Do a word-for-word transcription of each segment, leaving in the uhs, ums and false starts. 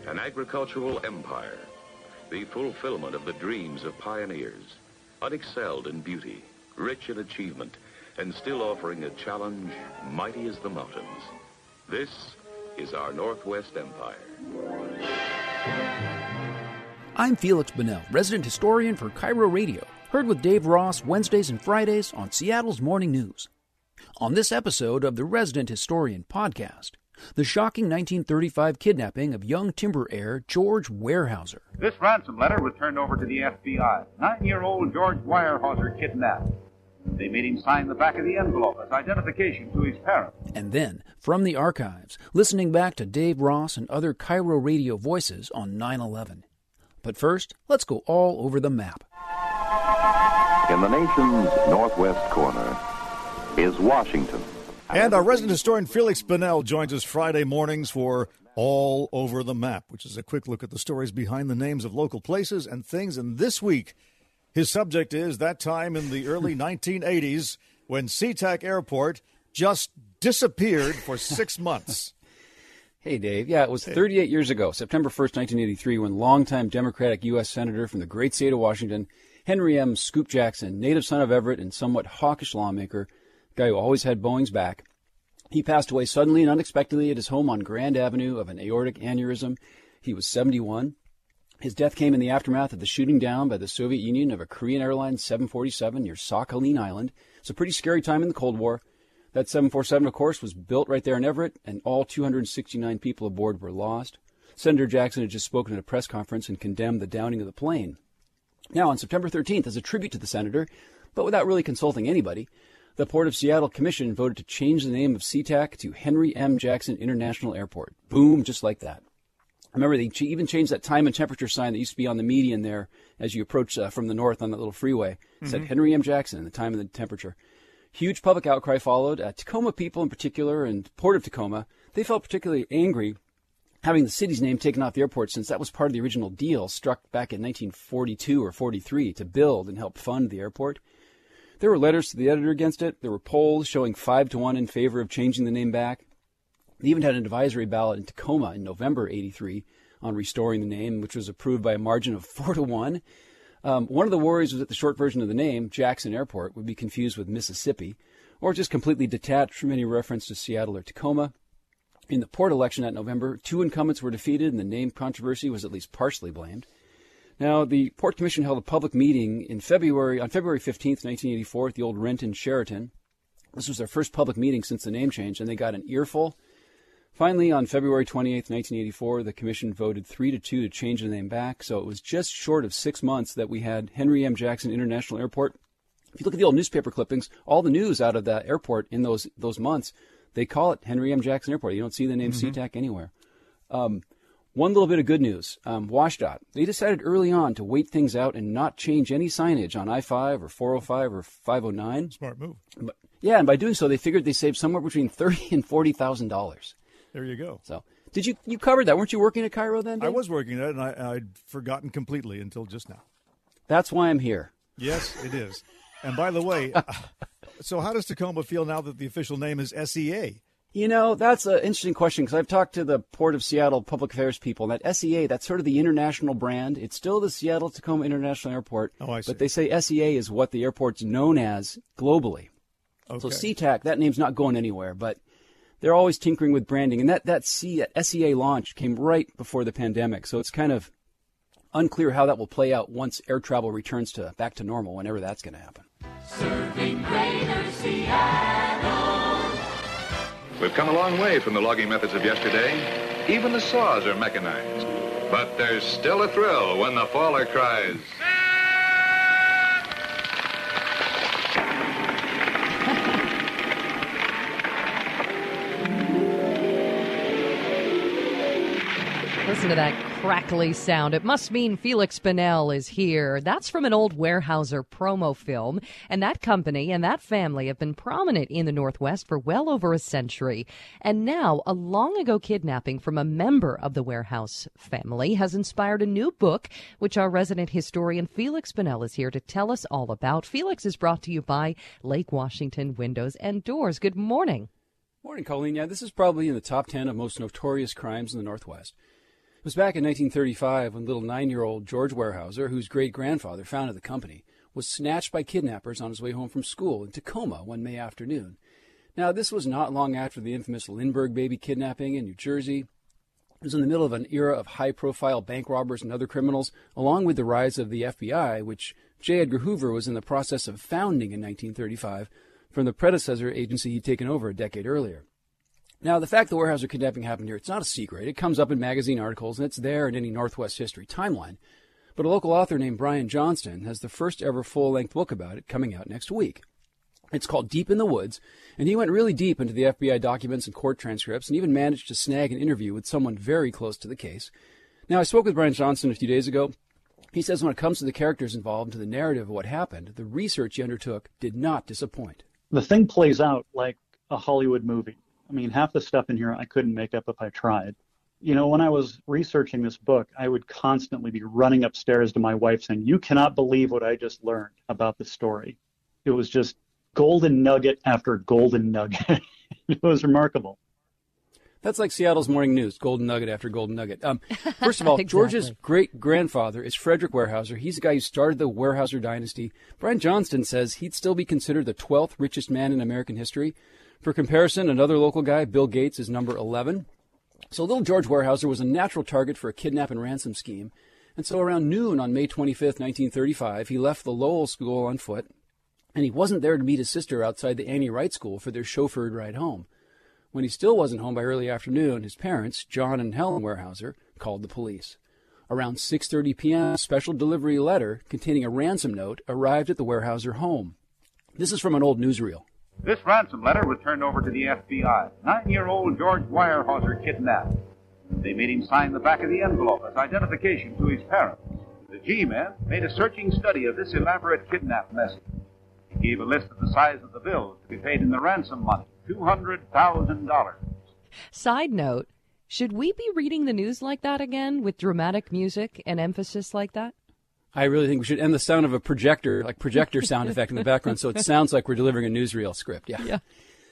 An agricultural empire, the fulfillment of the dreams of pioneers, unexcelled in beauty, rich in achievement, and still offering a challenge mighty as the mountains. This is our Northwest Empire. I'm Felix Bunnell, resident historian for Cairo Radio, heard with Dave Ross Wednesdays and Fridays on Seattle's Morning News. On this episode of the Resident Historian podcast, the shocking nineteen thirty-five kidnapping of young timber heir George Weyerhaeuser. This ransom letter was turned over to the F B I. Nine-year-old George Weyerhaeuser kidnapped. They made him sign the back of the envelope as identification to his parents. And then, from the archives, listening back to Dave Ross and other Cairo Radio voices on nine eleven. But first, let's go all over the map. In the nation's northwest corner is Washington. And our resident historian Felix Bunnell joins us Friday mornings for All Over the Map, which is a quick look at the stories behind the names of local places and things. And this week, his subject is that time in the early nineteen eighties when SeaTac Airport just disappeared for six months. Hey, Dave. Yeah, it was thirty-eight years ago, September first, nineteen eighty-three, when longtime Democratic U S Senator from the great state of Washington, Henry M. Scoop Jackson, native son of Everett and somewhat hawkish lawmaker, guy who always had Boeing's back, he passed away suddenly and unexpectedly at his home on Grand Avenue of an aortic aneurysm. He was seventy-one. His death came in the aftermath of the shooting down by the Soviet Union of a Korean Airlines seven forty-seven near Sakhalin Island. It's a pretty scary time in the Cold War. That seven forty-seven, of course, was built right there in Everett, and all two hundred sixty-nine people aboard were lost. Senator Jackson had just spoken at a press conference and condemned the downing of the plane. Now, on September thirteenth, as a tribute to the senator, but without really consulting anybody, the Port of Seattle Commission voted to change the name of SeaTac to Henry M. Jackson International Airport. Boom, just like that. Remember, they even changed that time and temperature sign that used to be on the median there as you approach uh, from the north on that little freeway. It mm-hmm. said Henry M. Jackson, the time and the temperature. Huge public outcry followed. Uh, Tacoma people in particular and Port of Tacoma, they felt particularly angry having the city's name taken off the airport since that was part of the original deal struck back in nineteen forty-two or forty-three to build and help fund the airport. There were letters to the editor against it. There were polls showing five to one in favor of changing the name back. They even had an advisory ballot in Tacoma in November eighty-three on restoring the name, which was approved by a margin of four to one. Um, one of the worries was that the short version of the name, Jackson Airport, would be confused with Mississippi, or just completely detached from any reference to Seattle or Tacoma. In the port election that November, two incumbents were defeated, and the name controversy was at least partially blamed. Now, the Port Commission held a public meeting in February, on February fifteenth, nineteen eighty-four, at the old Renton Sheraton. This was their first public meeting since the name change, and they got an earful. Finally, on February twenty-eighth, nineteen eighty-four, the commission voted three to two to change the name back, so it was just short of six months that we had Henry M. Jackson International Airport. If you look at the old newspaper clippings, all the news out of that airport in those those months, they call it Henry M. Jackson Airport. You don't see the name mm-hmm. SeaTac anywhere. Um, one little bit of good news. Um, WashDOT, they decided early on to wait things out and not change any signage on I five or four oh five or five oh nine. Smart move. But, yeah, and by doing so, they figured they saved somewhere between thirty thousand dollars and forty thousand dollars. There you go. So, did you you covered that? Weren't you working at Cairo then, Dave? I was working at it, and I, I'd forgotten completely until just now. That's why I'm here. Yes, it is. And by the way, uh, so how does Tacoma feel now that the official name is S E A? You know, that's an interesting question because I've talked to the Port of Seattle public affairs people, and that S E A, that's sort of the international brand. It's still the Seattle-Tacoma International Airport, oh, I see. But they say S E A is what the airport's known as globally. Okay. So SeaTac, that name's not going anywhere, but they're always tinkering with branding. And that, that C, S E A launch came right before the pandemic, so it's kind of unclear how that will play out once air travel returns to back to normal, whenever that's going to happen. Serving Greater Seattle. We've come a long way from the logging methods of yesterday. Even the saws are mechanized. But there's still a thrill when the faller cries. Listen to that crackly sound. It must mean Felix Bunnell is here. That's from an old Weyerhaeuser promo film. And that company and that family have been prominent in the Northwest for well over a century. And now, a long-ago kidnapping from a member of the Weyerhaeuser family has inspired a new book, which our resident historian Felix Bunnell is here to tell us all about. Felix is brought to you by Lake Washington Windows and Doors. Good morning. Morning, Colleen. Yeah, this is probably in the top ten of most notorious crimes in the Northwest. It was back in nineteen thirty-five when little nine-year-old George Weyerhaeuser, whose great-grandfather founded the company, was snatched by kidnappers on his way home from school in Tacoma one May afternoon. Now, this was not long after the infamous Lindbergh baby kidnapping in New Jersey. It was in the middle of an era of high-profile bank robbers and other criminals, along with the rise of the F B I, which J. Edgar Hoover was in the process of founding in nineteen thirty-five from the predecessor agency he'd taken over a decade earlier. Now, the fact the Weyerhaeuser kidnapping happened here, it's not a secret. It comes up in magazine articles, and it's there in any Northwest history timeline. But a local author named Brian Johnston has the first ever full-length book about it coming out next week. It's called Deep in the Woods, and he went really deep into the F B I documents and court transcripts and even managed to snag an interview with someone very close to the case. Now, I spoke with Brian Johnston a few days ago. He says when it comes to the characters involved and to the narrative of what happened, the research he undertook did not disappoint. The thing plays out like a Hollywood movie. I mean, half the stuff in here I couldn't make up if I tried. You know, when I was researching this book, I would constantly be running upstairs to my wife saying, "You cannot believe what I just learned about the story." It was just golden nugget after golden nugget. It was remarkable. That's like Seattle's morning news, golden nugget after golden nugget. Um, first of all, exactly. George's great-grandfather is Frederick Weyerhaeuser. He's the guy who started the Weyerhaeuser dynasty. Brian Johnston says he'd still be considered the twelfth richest man in American history. For comparison, another local guy, Bill Gates, is number eleven. So little George Weyerhaeuser was a natural target for a kidnap and ransom scheme. And so around noon on May twenty-fifth, nineteen thirty-five, he left the Lowell School on foot. And he wasn't there to meet his sister outside the Annie Wright School for their chauffeured ride home. When he still wasn't home by early afternoon, his parents, John and Helen Weyerhaeuser, called the police. Around six thirty p.m., a special delivery letter containing a ransom note arrived at the Weyerhaeuser home. This is from an old newsreel. This ransom letter was turned over to the F B I. Nine-year-old George Weyerhaeuser kidnapped. They made him sign the back of the envelope as identification to his parents. The G-men made a searching study of this elaborate kidnap message. He gave a list of the size of the bills to be paid in the ransom money, two hundred thousand dollars. Side note, should we be reading the news like that again with dramatic music and emphasis like that? I really think we should end the sound of a projector, like projector sound effect in the background, so it sounds like we're delivering a newsreel script. Yeah. Yeah.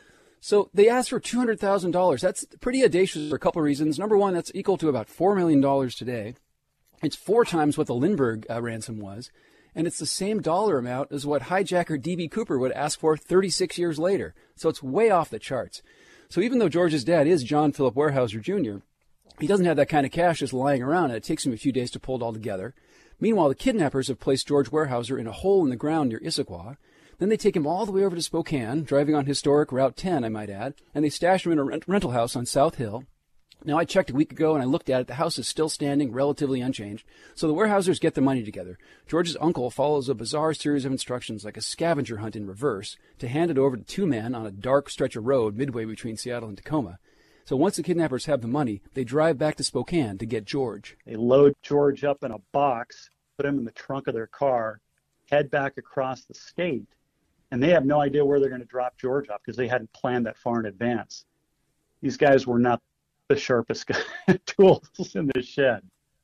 So they asked for two hundred thousand dollars. That's pretty audacious for a couple of reasons. Number one, that's equal to about four million dollars today. It's four times what the Lindbergh uh, ransom was. And it's the same dollar amount as what hijacker D B Cooper would ask for thirty-six years later. So it's way off the charts. So even though George's dad is John Philip Weyerhaeuser Junior, he doesn't have that kind of cash just lying around, and it takes him a few days to pull it all together. Meanwhile, the kidnappers have placed George Weyerhaeuser in a hole in the ground near Issaquah. Then they take him all the way over to Spokane, driving on historic Route ten, I might add, and they stash him in a rent- rental house on South Hill. Now, I checked a week ago, and I looked at it. The house is still standing, relatively unchanged. So the Weyerhaeusers get the money together. George's uncle follows a bizarre series of instructions, like a scavenger hunt in reverse, to hand it over to two men on a dark stretch of road midway between Seattle and Tacoma. So once the kidnappers have the money, they drive back to Spokane to get George. They load George up in a box, put him in the trunk of their car, head back across the state, and they have no idea where they're going to drop George off because they hadn't planned that far in advance. These guys were not the sharpest tools in the shed.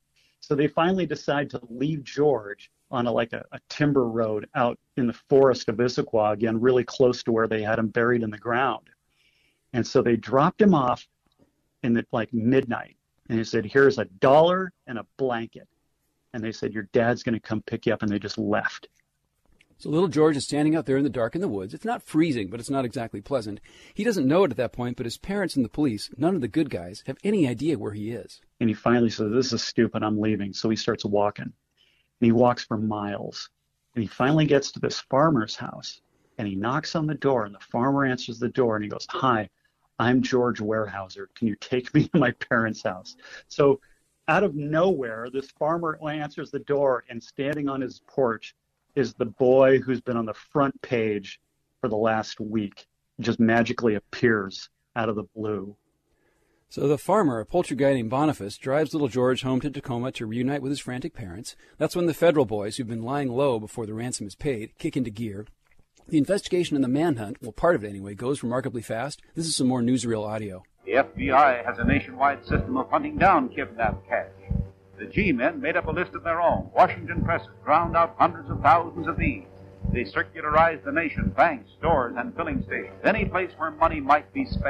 So they finally decide to leave George on a, like a, a timber road out in the forest of Issaquah, again, really close to where they had him buried in the ground. And so they dropped him off in the, like midnight. And they said, here's a dollar and a blanket. And they said, your dad's going to come pick you up. And they just left. So little George is standing out there in the dark in the woods. It's not freezing, but it's not exactly pleasant. He doesn't know it at that point, but his parents and the police, none of the good guys, have any idea where he is. And he finally says, this is stupid, I'm leaving. So he starts walking. And he walks for miles. And he finally gets to this farmer's house. And he knocks on the door, and the farmer answers the door, and he goes, hi, I'm George Weyerhaeuser. Can you take me to my parents' house? So out of nowhere, this farmer answers the door, and standing on his porch is the boy who's been on the front page for the last week. Just magically appears out of the blue. So the farmer, a poultry guy named Boniface, drives little George home to Tacoma to reunite with his frantic parents. That's when the federal boys, who've been lying low before the ransom is paid, kick into gear. The investigation and the manhunt, well, part of it anyway, goes remarkably fast. This is some more newsreel audio. The F B I has a nationwide system of hunting down kidnapped cash. The G-men made up a list of their own. Washington presses ground out hundreds of thousands of these. They circularized the nation, banks, stores, and filling stations, any place where money might be spent.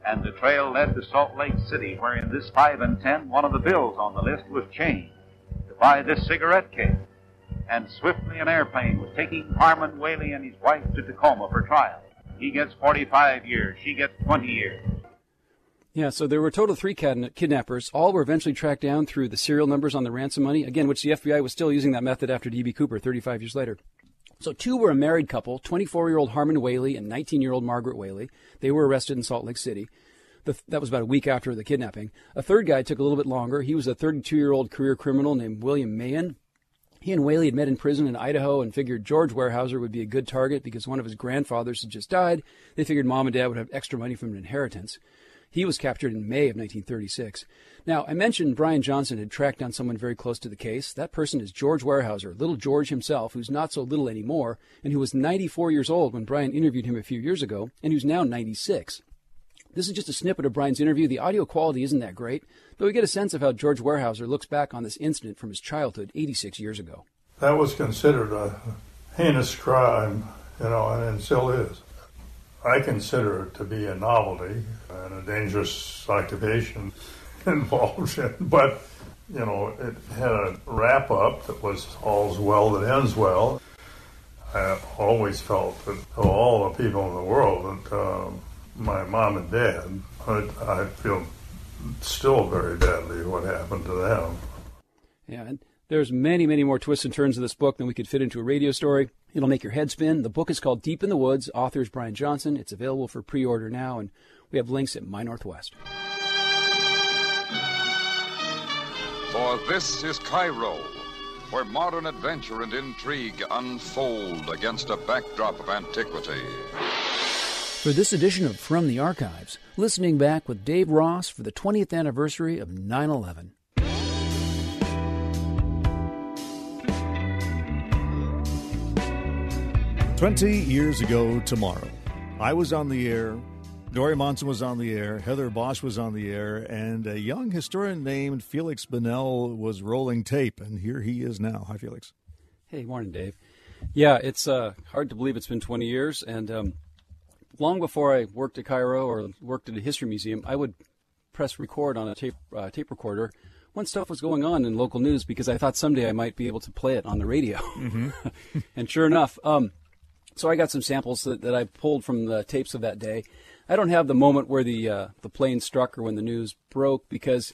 And the trail led to Salt Lake City, where in this five and ten, one of the bills on the list was changed to buy this cigarette case. And swiftly an airplane was taking Harmon Whaley and his wife to Tacoma for trial. He gets forty-five years. She gets twenty years. Yeah, so there were a total of three kidnappers. All were eventually tracked down through the serial numbers on the ransom money, again, which the F B I was still using that method after D B. Cooper thirty-five years later. So two were a married couple, twenty-four-year-old Harmon Whaley and nineteen-year-old Margaret Whaley. They were arrested in Salt Lake City. The, that was about a week after the kidnapping. A third guy took a little bit longer. He was a thirty-two-year-old career criminal named William Mahan. He and Whaley had met in prison in Idaho and figured George Weyerhaeuser would be a good target because one of his grandfathers had just died. They figured mom and dad would have extra money from an inheritance. He was captured in May of nineteen thirty-six. Now, I mentioned Brian Johnson had tracked down someone very close to the case. That person is George Weyerhaeuser, little George himself, who's not so little anymore, and who was ninety-four years old when Brian interviewed him a few years ago, and who's now ninety-six. This is just a snippet of Brian's interview. The audio quality isn't that great, but we get a sense of how George Weyerhaeuser looks back on this incident from his childhood eighty-six years ago. That was considered a heinous crime, you know, and it still is. I consider it to be a novelty and a dangerous occupation involved in, but, you know, it had a wrap-up that was all's well that ends well. I always felt that of all the people in the world, that uh, my mom and dad, I, I feel still very badly what happened to them. Yeah, and there's many, many more twists and turns of this book than we could fit into a radio story. It'll make your head spin. The book is called Deep in the Woods. Author is Brian Johnson. It's available for pre-order now, and we have links at My Northwest. For this is Cairo, where modern adventure and intrigue unfold against a backdrop of antiquity. For this edition of From the Archives, listening back with Dave Ross for the twentieth anniversary of nine eleven. Twenty years ago tomorrow, I was on the air, Dory Monson was on the air, Heather Bosch was on the air, and a young historian named Felix Bunnell was rolling tape, and here he is now. Hi, Felix. Hey, morning, Dave. Yeah, it's uh, hard to believe it's been twenty years, and um, long before I worked at Cairo or worked at a history museum, I would press record on a tape uh, tape recorder when stuff was going on in local news because I thought someday I might be able to play it on the radio. Mm-hmm. And sure enough, um, so I got some samples that, that I pulled from the tapes of that day. I don't have the moment where the uh, the plane struck or when the news broke because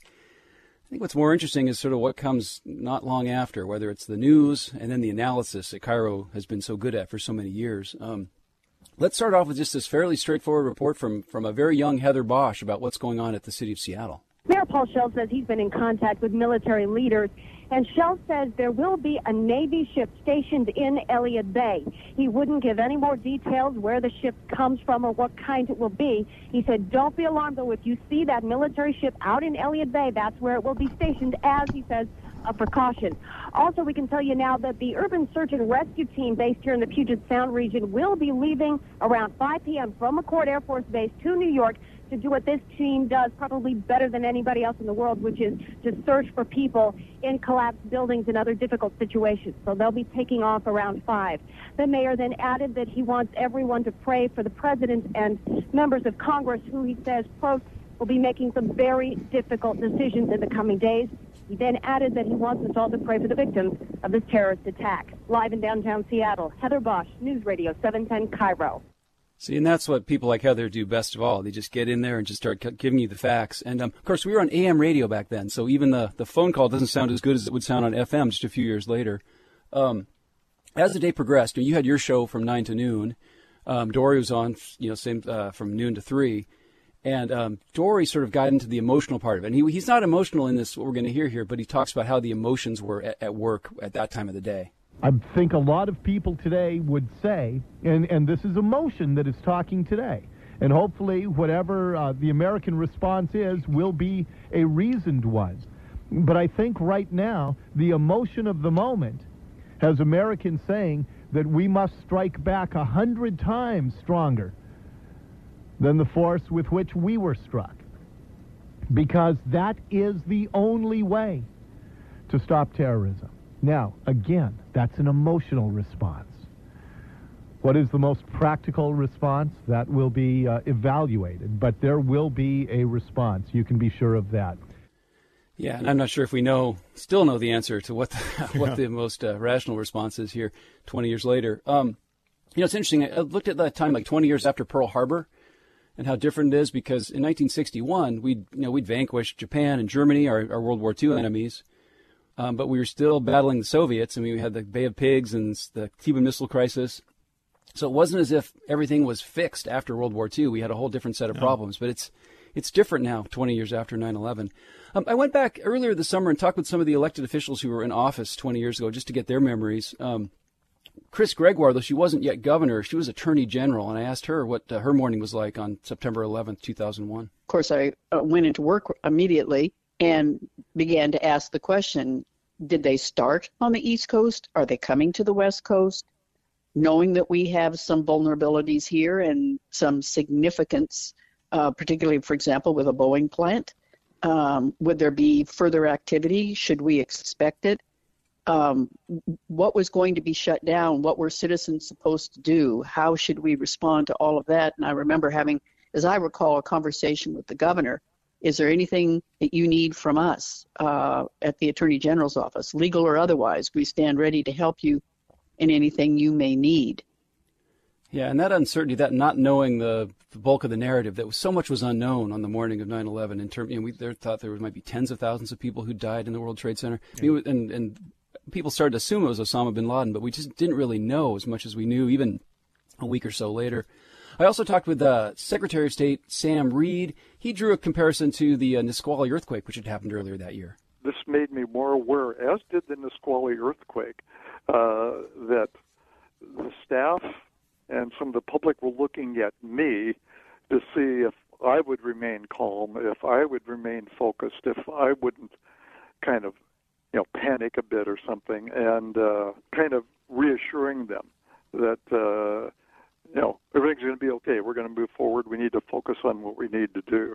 I think what's more interesting is sort of what comes not long after, whether it's the news and then the analysis that Cairo has been so good at for so many years. Um, let's start off with just this fairly straightforward report from, from a very young Heather Bosch about what's going on at the city of Seattle. Mayor Paul Schell says he's been in contact with military leaders, and Schell says there will be a Navy ship stationed in Elliott Bay. He wouldn't give any more details where the ship comes from or what kind it will be. He said, don't be alarmed, though. If you see that military ship out in Elliott Bay, that's where it will be stationed, as he says, a precaution. Also, we can tell you now that the Urban Search and Rescue Team based here in the Puget Sound region will be leaving around five p.m. from McChord Air Force Base to New York to do what this team does probably better than anybody else in the world, which is to search for people in collapsed buildings and other difficult situations. So they'll be taking off around five. The mayor then added that he wants everyone to pray for the president and members of Congress, who he says, quote, will be making some very difficult decisions in the coming days. He then added that he wants us all to pray for the victims of this terrorist attack. Live in downtown Seattle, Heather Bosch, News Radio seven ten Cairo. See, and that's what people like Heather do best of all. They just get in there and just start giving you the facts. And, um, of course, we were on A M radio back then, so even the, the phone call doesn't sound as good as it would sound on F M just a few years later. Um, as the day progressed, you had your show from nine to noon. Um, Dory was on, you know, same uh, from noon to three. And um, Dory sort of got into the emotional part of it. And he, he's not emotional in this, what we're going to hear here, but he talks about how the emotions were at, at work at that time of the day. I think a lot of people today would say, and, and this is emotion that is talking today, and hopefully whatever uh, the American response is will be a reasoned one. But I think right now the emotion of the moment has Americans saying that we must strike back a hundred times stronger than the force with which we were struck, because that is the only way to stop terrorism. Now, again, that's an emotional response. What is the most practical response? That will be uh, evaluated, but there will be a response. You can be sure of that. Yeah, and I'm not sure if we know, still know the answer to what the, what Yeah. the most uh, rational response is here twenty years later. Um, you know, it's interesting. I looked at that time, like twenty years after Pearl Harbor, and how different it is, because in nineteen sixty-one, we'd, you know, we'd vanquished Japan and Germany, our, our World War Two enemies, um, but we were still battling the Soviets. I mean, we had the Bay of Pigs and the Cuban Missile Crisis. So it wasn't as if everything was fixed after World War Two. We had a whole different set of Yeah. problems, but it's it's different now, twenty years after nine eleven. Um, I went back earlier this summer and talked with some of the elected officials who were in office twenty years ago just to get their memories. Um, Chris Gregoire, though she wasn't yet governor, she was attorney general, and I asked her what uh, her morning was like on September eleventh, two thousand one. Of course, I uh, went into work immediately and began to ask the question, did they start on the East Coast? Are they coming to the West Coast? Knowing that we have some vulnerabilities here and some significance, uh, particularly, for example, with a Boeing plant, um, would there be further activity? Should we expect it? Um, what was going to be shut down? What were citizens supposed to do? How should we respond to all of that? And I remember having, as I recall, a conversation with the governor. Is there anything that you need from us uh, at the Attorney General's office, legal or otherwise? We stand ready to help you in anything you may need. Yeah, and that uncertainty, that not knowing the, the bulk of the narrative, that was, so much was unknown on the morning of nine eleven. In term, you know, we there thought there might be tens of thousands of people who died in the World Trade Center. Yeah. I mean, and, and people started to assume it was Osama bin Laden, but we just didn't really know as much as we knew even a week or so later. I also talked with uh, Secretary of State Sam Reed. He drew a comparison to the uh, Nisqually earthquake, which had happened earlier that year. This made me more aware, as did the Nisqually earthquake, uh, that the staff and some of the public were looking at me to see if I would remain calm, if I would remain focused, if I wouldn't kind of, you know, panic a bit or something, and uh, kind of reassuring them that, uh, you know, everything's going to be okay. We're going to move forward. We need to focus on what we need to do.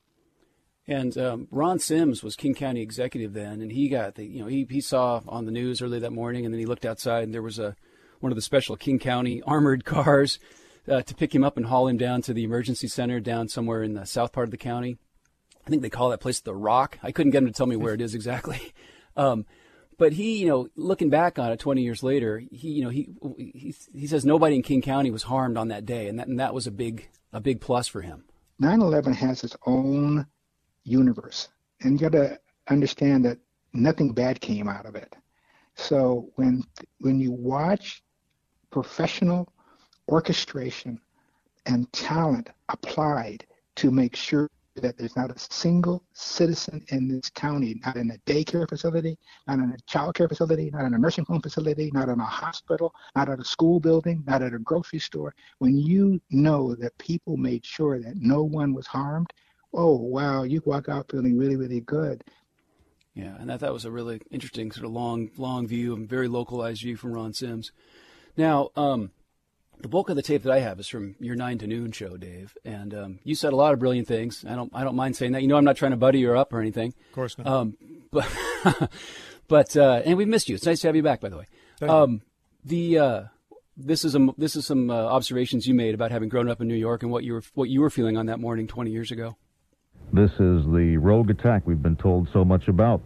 And um, Ron Sims was King County executive then, and he got the, you know, he, he saw on the news early that morning, and then he looked outside, and there was a one of the special King County armored cars uh, to pick him up and haul him down to the emergency center down somewhere in the south part of the county. I think they call that place the Rock. I couldn't get him to tell me where it is exactly. Um, but he, you know, looking back on it twenty years later, he, you know, he he he says nobody in King County was harmed on that day, and that and that was a big a big plus for him. nine eleven has its own universe, and you got to understand that nothing bad came out of it. So when when you watch professional orchestration and talent applied to make sure that there's not a single citizen in this county, not in a daycare facility, not in a child care facility, not in a nursing home facility, not in a hospital, not at a school building, not at a grocery store, when you know that people made sure that no one was harmed, oh, wow, you walk out feeling really, really good. Yeah, and that, that was a really interesting sort of long, long view, and very localized view from Ron Sims. Now, um, the bulk of the tape that I have is from your nine to noon show, Dave, and um, you said a lot of brilliant things. I don't, I don't mind saying that. You know, I'm not trying to buddy you up or anything. Of course not. Um, but, but uh, and we missed you. It's nice to have you back, by the way. Thank um, you. The uh, this is a this is some uh, observations you made about having grown up in New York and what you were what you were feeling on that morning twenty years ago. This is the rogue attack we've been told so much about.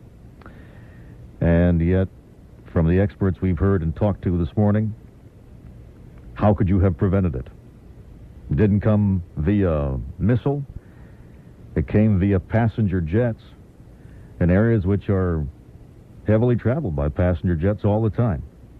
And yet, from the experts we've heard and talked to this morning, how could you have prevented it? It didn't come via missile. It came via passenger jets in areas which are heavily traveled by passenger jets all the time.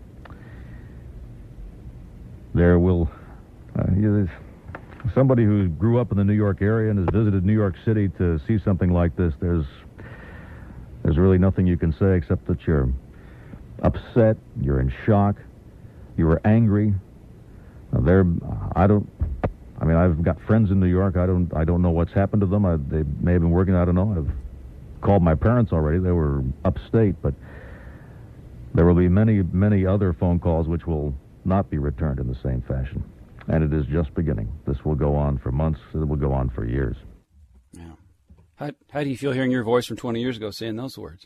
There will... Uh, you know, somebody who grew up in the New York area and has visited New York City to see something like this, there's there's really nothing you can say except that you're upset, you're in shock, you were angry. Uh, there, I don't. I mean, I've got friends in New York. I don't. I don't know what's happened to them. I, they may have been working. I don't know. I've called my parents already. They were upstate, but there will be many, many other phone calls which will not be returned in the same fashion. And it is just beginning. This will go on for months. It will go on for years. Yeah. How how do you feel hearing your voice from twenty years ago saying those words?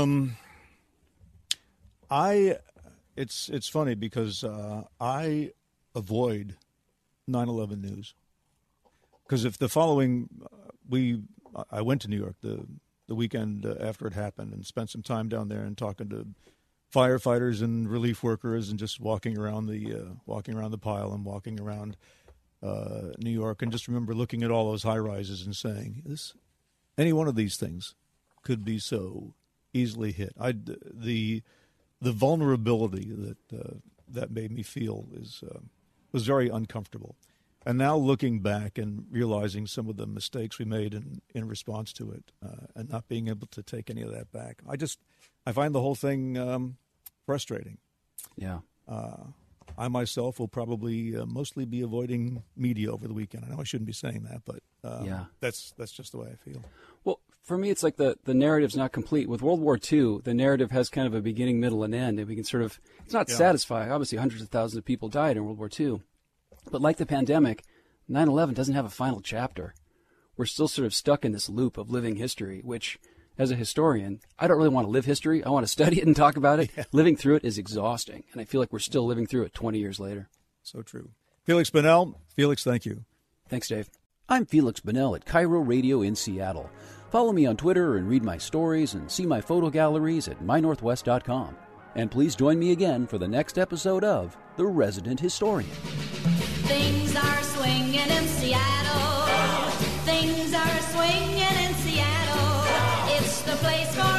Um, I, it's it's funny because uh, I avoid nine eleven news. Because if the following, uh, we, I went to New York the, the weekend uh, after it happened and spent some time down there and talking to firefighters and relief workers and just walking around the, uh, walking around the pile and walking around uh, New York, and just remember looking at all those high rises and saying, this, any one of these things could be so easily hit. I, the, the vulnerability that, uh, that made me feel is, uh, was very uncomfortable. And now looking back and realizing some of the mistakes we made in, in response to it, uh, and not being able to take any of that back, I just I find the whole thing um, frustrating. Yeah. Uh, I myself will probably uh, mostly be avoiding media over the weekend. I know I shouldn't be saying that, but um, yeah. that's that's just the way I feel. Well, for me, it's like the, the narrative's not complete. With World War Two, the narrative has kind of a beginning, middle, and end, and we can sort of, it's not Yeah. satisfying. Obviously, hundreds of thousands of people died in World War Two. But like the pandemic, nine eleven doesn't have a final chapter. We're still sort of stuck in this loop of living history, which, as a historian, I don't really want to live history. I want to study it and talk about it. Yeah. Living through it is exhausting, and I feel like we're still living through it twenty years later. So true. Felix Bunnell. Felix, thank you. Thanks, Dave. I'm Felix Bunnell at Cairo Radio in Seattle. Follow me on Twitter and read my stories and see my photo galleries at my northwest dot com. And please join me again for the next episode of The Resident Historian. Things are swinging in Seattle. Things are swinging in Seattle. It's the place for